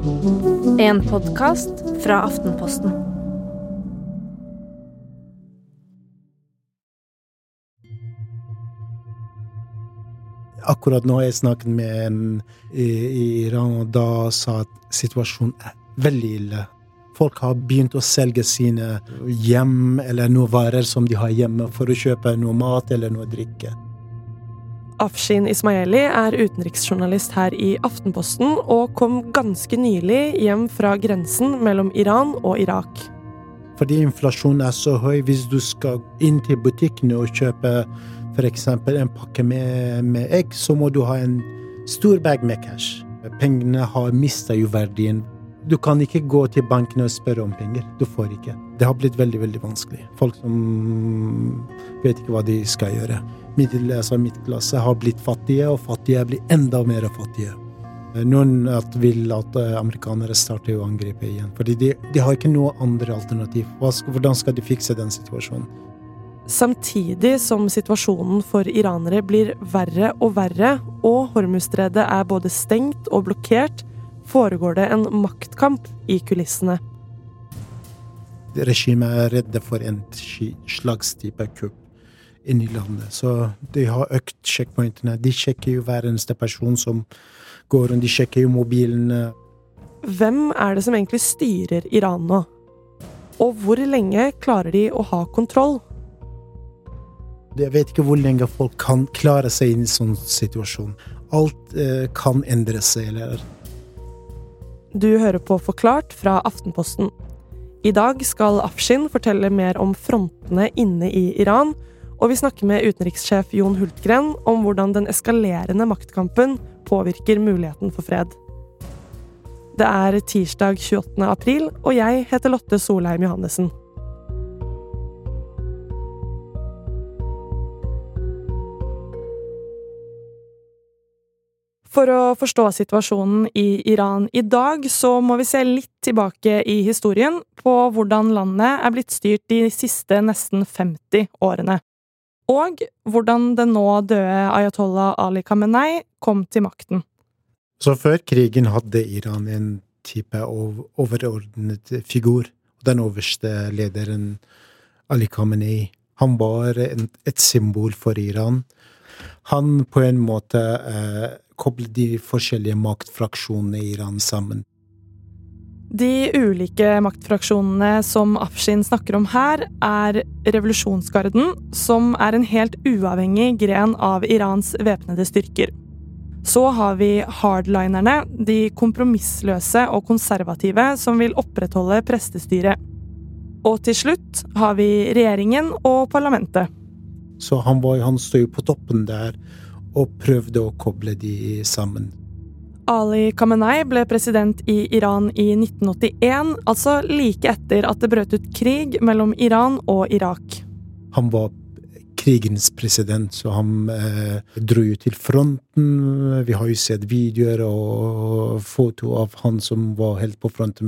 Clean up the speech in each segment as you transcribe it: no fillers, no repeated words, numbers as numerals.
En podcast fra Aftenposten. Akkurat nå har jeg snakket med en i Iran, og da sa at situasjonen veldig ille. Folk har begynt å selge sine hjem eller noen varer som de har hjemme for å kjøpe noe mat eller noe drikke. Afshin Ismaili utenriksjournalist her i Aftenposten og kom ganske nylig hjem fra grensen mellom Iran og Irak. Fordi inflasjonen så høy, hvis du skal inn til butikkene og kjøpe for eksempel en pakke med egg, så må du ha en stor bag med cash. Pengene har mistet jo verdien. Du kan ikke gå til banken og spørre om penger. Du får ikke. Det har blitt veldig, veldig vanskelig. Folk som vet ikke hva de skal gjøre. Midtklasse har blitt fattige, og fattige blir enda mer fattige. Noen vil at amerikanere starter å angripe igjen, fordi de har ikke noe andre alternativ. Hvordan skal de fikse den situasjonen? Samtidig som situasjonen for iranere blir verre og verre, og Hormuzstredet både stengt og blokkert, foregår det en maktkamp i kulissene. Regimet redde for en slags type kupp inn i landet, så de har økt checkpointene. De sjekker jo hver eneste person som går, og de sjekker jo mobilene. Hvem det som egentlig styrer Iran nå? Og hvor lenge klarer de å ha kontroll? Jeg vet ikke hvor lenge folk kan klare seg i en sånn situasjon. Alt kan endre seg, eller? Du hører på Forklart fra Aftenposten. I dag skal Afshin fortelle mer om frontene inne i Iran, og vi snakker med utenrikssjef Jon Hultgren om hvordan den eskalerende maktkampen påvirker muligheten for fred. Det tirsdag 28. april, og jeg heter Lotte Solheim Johannessen. For å forstå situasjonen i Iran i dag, så må vi se litt tilbake i historien på hvordan landet blitt styrt de siste nesten 50 årene. Og hvordan den nå døde Ayatollah Ali Khamenei kom til makten. Så før krigen hadde Iran en type overordnet figur. Den øverste lederen Ali Khamenei. Han var et symbol for Iran. Han på en måte koblet de forskjellige maktfraksjonene i Iran sammen. De ulike maktfraksjonene som Afshin snakker om her, revolusjonsgarden, som en helt uavhengig gren av Irans væpnede styrker. Så har vi hardlinerne, de kompromissløse og konservative som vil opprettholde prestestyret. Og til slutt har vi regjeringen og parlamentet. Så han stod på toppen der og prøvde å koble de sammen. Ali Khamenei ble president i Iran i 1981, altså like etter at det brøt ut krig mellom Iran og Irak. Han var krigens president, så han dro jo til fronten. Vi har jo sett videoer og foto av han som var helt på fronten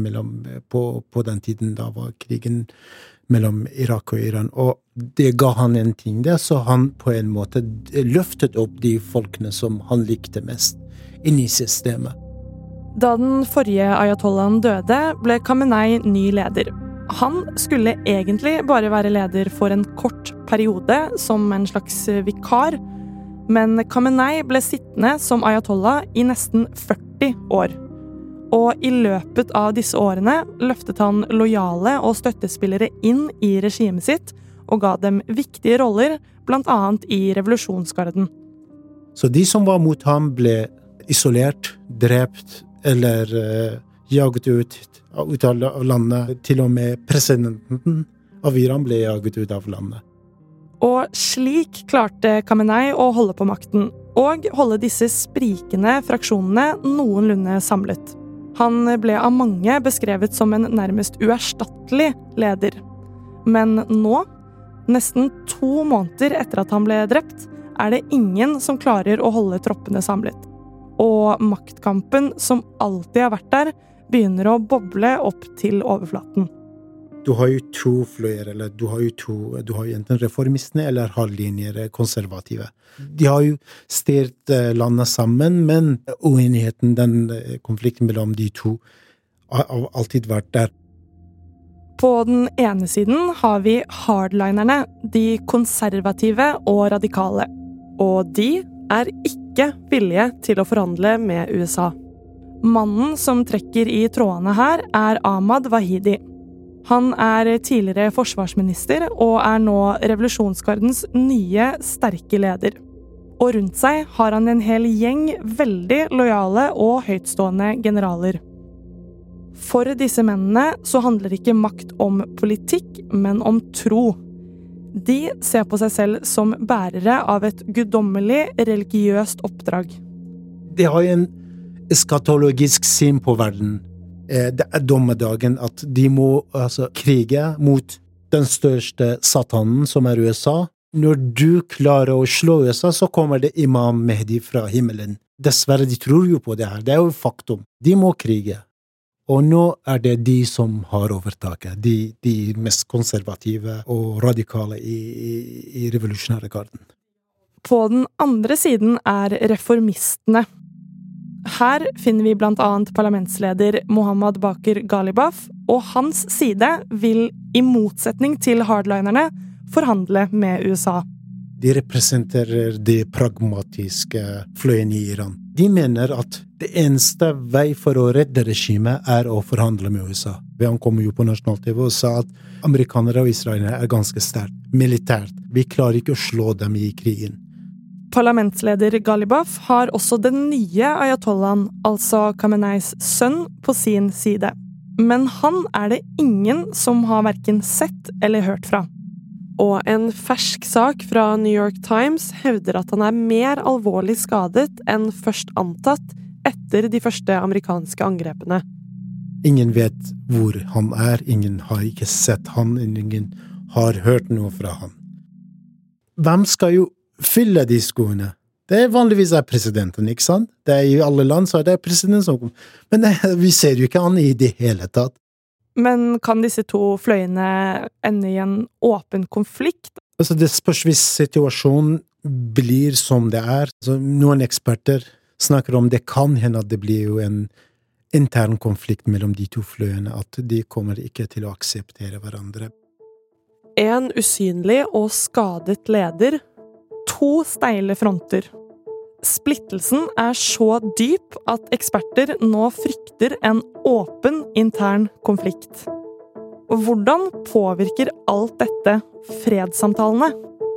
på den tiden da var krigen mellom Irak og Iran. Og det ga han en ting der, så han på en måte løftet opp de folkene som han likte mest inn i systemet. Da den forrige ayatollahen døde, ble Khamenei ny leder. Han skulle egentlig bare være leder for en kort periode, som en slags vikar, men Khamenei ble sittende som ayatollah i nesten 40 år. Og i løpet av disse årene løftet han lojale og støttespillere inn i regimet sitt, og ga dem viktige roller, blant annet i revolusjonsgarden. Så de som var mot ham ble isolert, drept eller jaget ut av landet. Til og med presidenten av Iran ble jaget ut av landet. Og slik klarte Khamenei å holde på makten, og holde disse sprikende fraksjonene noenlunde samlet. Han ble av mange beskrevet som en nærmest uerstattelig leder. Men nå, nesten 2 måneder etter at han ble drept, det ingen som klarer å holde troppene samlet. Og maktkampen, som alltid har vært der, begynner å boble opp til overflaten. Du har jo 2 fløyer, eller du har jo enten reformistene eller hardlinjer konservative. De har jo styrt landet sammen, men uenigheten, den konflikten mellom de 2, har alltid vært der. På den ene siden har vi hardlinerne, de konservative og radikale. Og de er ikke villige til å forhandle med USA. Mannen som trekker i trådene her er Ahmad Wahidi. Han er tidligere forsvarsminister og er nå revolusjonsgardens nye, sterke leder. Og rundt seg har han en hel gjeng veldig lojale og høytstående generaler. For disse mennene så handler ikke makt om politikk, men om tro. De ser på seg selv som bærere av et guddommelig, religiøst oppdrag. De har en eskatologisk syn på verden. Det er dommedagen at de må krige mot den største satanen, som er USA. Når du klarer å slå USA, så kommer det Imam Mehdi fra himmelen. Dessverre, de tror jo på det her. Det er jo faktum. De må krige. Og nå er det de som har overtaket. De mest konservative og radikale i revolusjonære garden. På den andre siden er reformistene. Her finner vi blant annet parlamentsleder Mohammad Bakr Ghalibaf, og hans side vil, i motsetning til hardlinerne, forhandle med USA. De representerer det pragmatiske fløyen i Iran. De mener at det eneste vei for å redde regimet er å forhandle med USA. Han kom jo på nasjonal TV og sa at amerikanere og israelere er ganske sterkt militært. Vi klarer ikke å slå dem i krigen. Parlamentsleder Ghalibaf har også den nye ayatollahen, altså Khameneis sønn, på sin side. Men han er det ingen som har hverken sett eller hørt fra. Og en fersk sak fra New York Times hevder at han er mer alvorlig skadet enn først antatt etter de første amerikanske angrepene. Ingen vet hvor han er, ingen har ikke sett han, ingen har hørt noe fra han. Hvem skal jo fylle de skoene? Det er vanligvis presidenten, ikke sant? Det er i alle land så er det presidenten som kommer. Men vi ser jo ikke han i det hele tatt. Men kan disse to fløyene ende i en åpen konflikt? Det spørs hvis situasjonen blir som det er. Noen eksperter snakker om det kan hende at det blir jo en intern konflikt mellom de to fløyene, at de kommer ikke til å akseptere hverandre. En usynlig og skadet leder, to steile fronter. Splittelsen er så dyp at eksperter nå frykter en åpen intern konflikt. Hvordan påvirker alt dette fredssamtalene?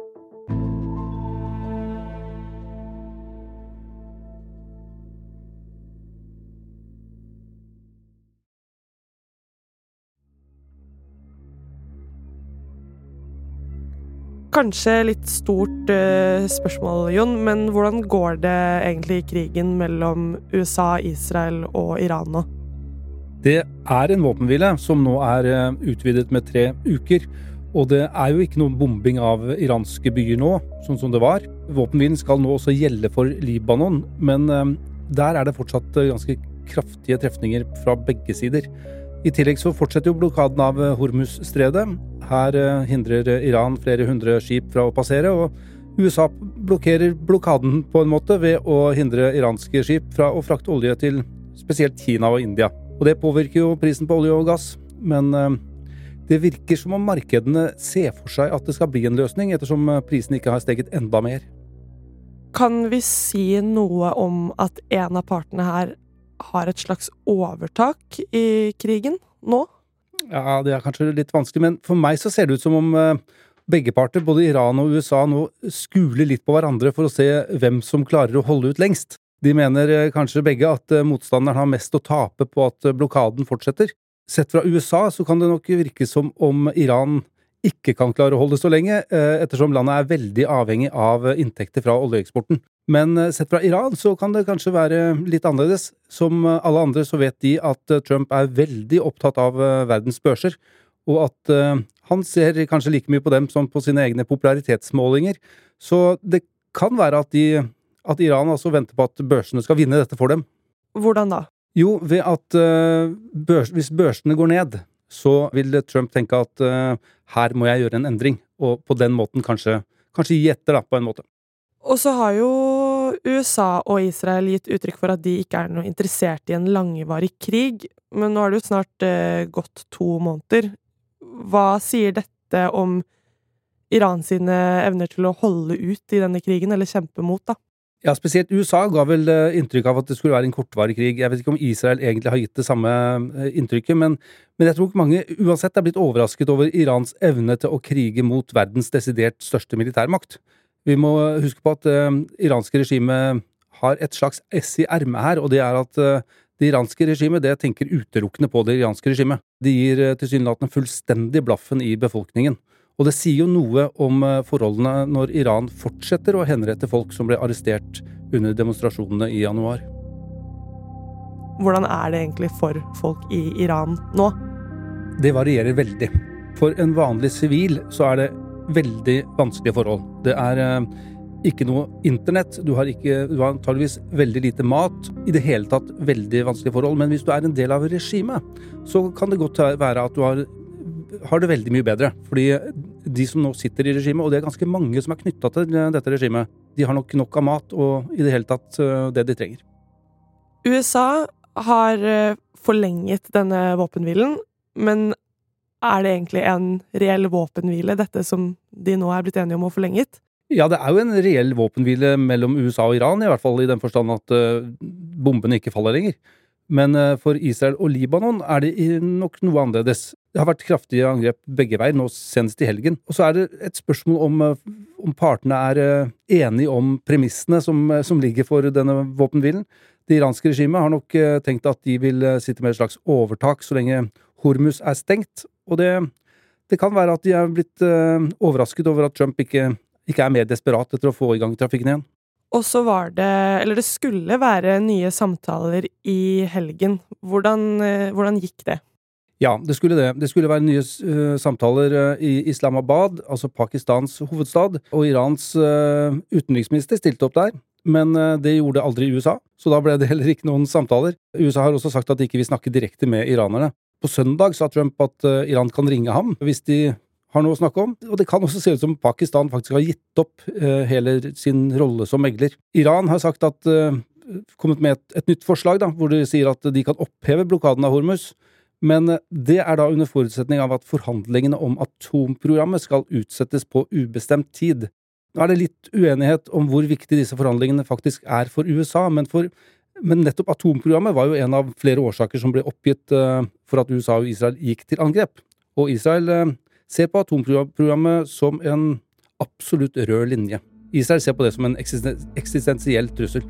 Kanskje litt stort spørsmål, Jon, men hvordan går det egentlig i krigen mellom USA, Israel og Iran nå? Det er en våpenhvile som nå er utvidet med 3 uker, og det er jo ikke noen bombing av iranske byer nå, sånn som det var. Våpenhvilen skal nå også gjelde for Libanon, men der er det fortsatt ganske kraftige trefninger fra begge sider. I tillegg så fortsetter jo blokaden av Hormuz-stredet. Her hindrer Iran flere 100 skip fra å passere, og USA blokkerer blokaden på en måte ved å hindre iranske skip fra å frakte olje til spesielt Kina og India. Og det påvirker jo prisen på olje og gass, men det virker som om markedene ser for seg at det skal bli en løsning, ettersom prisen ikke har steget enda mer. Kan vi si noe om at en av partene her har et slags overtak i krigen nå? Ja, det er kanskje litt vanskelig, men for meg så ser det ut som om begge parter, både Iran og USA, nå skuler litt på hverandre for å se hvem som klarer å holde ut lengst. De mener kanskje begge at motstanderen har mest å tape på at blokaden fortsetter. Sett fra USA så kan det nok virke som om Iran ikke kan klare å holde så lenge, ettersom landet er veldig avhengig av inntekter fra oljeeksporten. Men sett fra Iran så kan det kanskje være litt annerledes. Som alle andre så vet de at Trump er veldig opptatt av verdens børser, og at han ser kanskje like mye på dem som på sine egne popularitetsmålinger. Så det kan være at Iran altså venter på at børsene skal vinne dette for dem. Hvordan da? Jo, ved at hvis børsene går ned, så vil Trump tenke at her må jeg gjøre en endring, og på den måten kanskje gi etter da, på en måte. Og så har jo USA og Israel gitt uttrykk for at de ikke noe interessert i en langvarig krig, men nå har det jo snart gått 2 måneder. Hva sier dette om Iran sine evner til å holde ut i denne krigen, eller kjempe mot, da? Ja, spesielt USA ga vel inntrykk av at det skulle være en kortvarig krig. Jeg vet ikke om Israel egentlig har gitt det samme inntrykket, men jeg tror mange uansett er blitt overrasket over Irans evne til å krige mot verdens desidert største militærmakt. Vi må huske på at iranske regimet har et slags ess i ermet her, og det er at det iranske regimet det tenker utelukkende på det iranske regimet. De gir tilsynelatende fullstendig blaffen i befolkningen. Og det sier jo noe om forholdene når Iran fortsetter å henrette folk som ble arrestert under demonstrasjonene i januar. Hvordan er det egentlig for folk i Iran nå? Det varierer veldig. For en vanlig sivil så er det veldig vanskelige forhold. Det er ikke noe internett, du har antageligvis veldig lite mat, i det hele tatt veldig vanskelige forhold, men hvis du er en del av regimet, så kan det godt være at du har det veldig mye bedre, fordi de som nå sitter i regimet, og det er ganske mange som er knyttet til dette regimet, de har nok av mat og i det hele tatt det de trenger. USA har forlenget denne våpenhvilen, men er det egentlig en reell våpenhvile, dette som de nå er blitt enige om å forlenget? Ja, det er jo en reell våpenhvile mellom USA og Iran, i hvert fall i den forstand at bombene ikke faller lenger. Men for Israel og Libanon er det nok noe annerledes. Det har vært kraftige angrep begge veier, nå senest i helgen. Og så er det et spørsmål om partene er enige om premissene som ligger for denne våpenhvilen. Det iranske regimet har nok tenkt at de vil sitte med et slags overtak så lenge Hormuz er stengt. Og det kan være at de er blitt overrasket over at Trump ikke er mer desperat etter å få i gang trafikken igjen. Og så det skulle være nye samtaler i helgen. Hvordan gikk det? Ja, det skulle det. Det skulle være nye samtaler i Islamabad, altså Pakistans hovedstad, og Irans utenriksminister stilte opp der. Men det gjorde aldri USA, så da ble det heller ikke noen samtaler. USA har også sagt at de ikke vil snakke direkte med iranerne. På søndag sa Trump at Iran kan ringe ham hvis de har noe å snakke om, og det kan også se ut som Pakistan faktisk har gitt opp hele sin rolle som megler. Iran har sagt kommet med et nytt forslag da, hvor de sier at de kan oppheve blokaden av Hormuz, men det er da under forutsetning av at forhandlingene om atomprogrammet skal utsettes på ubestemt tid. Nå er det litt uenighet om hvor viktig disse forhandlingene faktisk er for USA, men nettopp atomprogrammet var jo en av flere årsaker som ble oppgitt for at USA og Israel gikk til angrep. Og Israel ser på atomprogrammet som en absolutt rød linje. Israel ser på det som en eksistensiell trussel.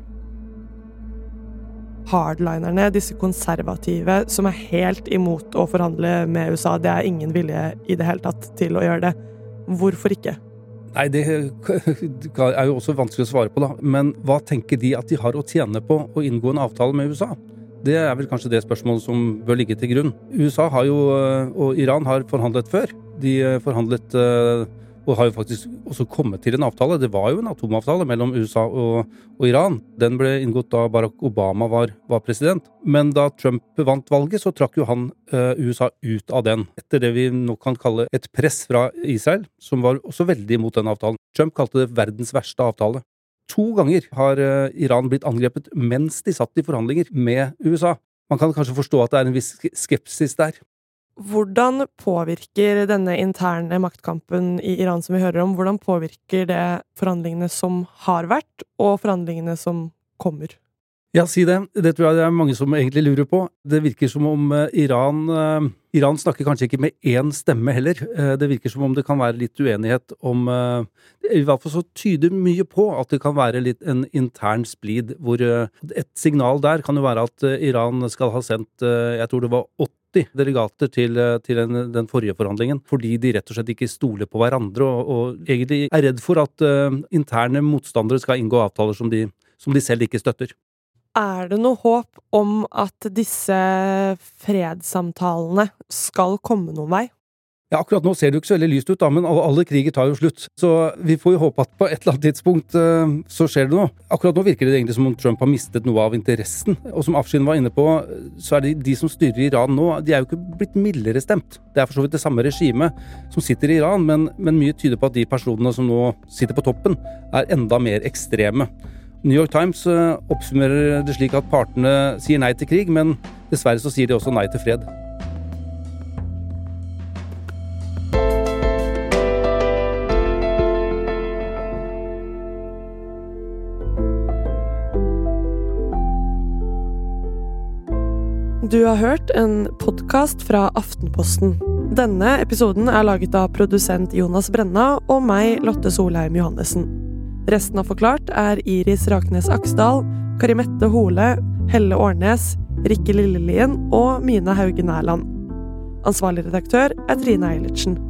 Hardlinerne, disse konservative, som er helt imot å forhandle med USA, det er ingen vilje i det hele tatt til å gjøre det. Hvorfor ikke? Nei, det er jo også vanskelig å svare på da. Men hva tenker de at de har å tjene på å inngå en avtale med USA? Det er vel kanskje det spørsmålet som bør ligge til grunn. USA og Iran har forhandlet før. De forhandlet og har jo faktisk også kommet til en avtale. Det var jo en atomavtale mellom USA og Iran. Den ble inngått da Barack Obama var president. Men da Trump vant valget, så trakk jo han USA ut av den. Etter det vi nå kan kalle et press fra Israel, som var også veldig imot den avtalen. Trump kalte det verdens verste avtale. 2 ganger har Iran blitt angrepet mens de satt i forhandlinger med USA. Man kan kanskje forstå at det er en viss skepsis der. Hvordan påvirker denne interne maktkampen i Iran som vi hører om, hvordan påvirker det forhandlingene som har vært, og forhandlingene som kommer? Ja, si det. Det tror jeg det er mange som egentlig lurer på. Det virker som om Iran snakker kanskje ikke med én stemme heller. Det virker som om det kan være litt uenighet om i hvert fall så tyder mye på at det kan være litt en intern splid, hvor et signal der kan jo være at Iran skal ha sendt, jeg tror det var 80 delegater til den forrige forhandlingen, fordi de rett og slett ikke stoler på hverandre og egentlig er redd for at interne motstandere skal inngå avtaler som de selv ikke støtter. Er det noe håp om at disse fredssamtalene skal komme noen vei? Ja, akkurat nå ser det jo ikke så veldig lyst ut da, men alle kriger tar jo slutt. Så vi får jo håpe at på et eller annet tidspunkt så skjer det noe. Akkurat nå virker det egentlig som om Trump har mistet noe av interessen. Og som Afshin var inne på, så er de som styrer Iran nå, de er jo ikke blitt mildere stemt. Det er for så vidt det samme regimet som sitter i Iran, men mye tyder på at de personene som nå sitter på toppen, er enda mer ekstreme. New York Times oppsummerer det slik at partene sier nei til krig, men dessverre så sier de også nei til fred. Du har hørt en podcast fra Aftenposten. Denne episoden laget av produsent Jonas Brenna og meg, Lotte Solheim Johannessen. Resten av Forklart Iris Raknes Aksdal, Karimette Hole, Helle Årnes, Rikke Lillelien og Mina Haugen Erland. Ansvarlig redaktør Trine Eilertsen.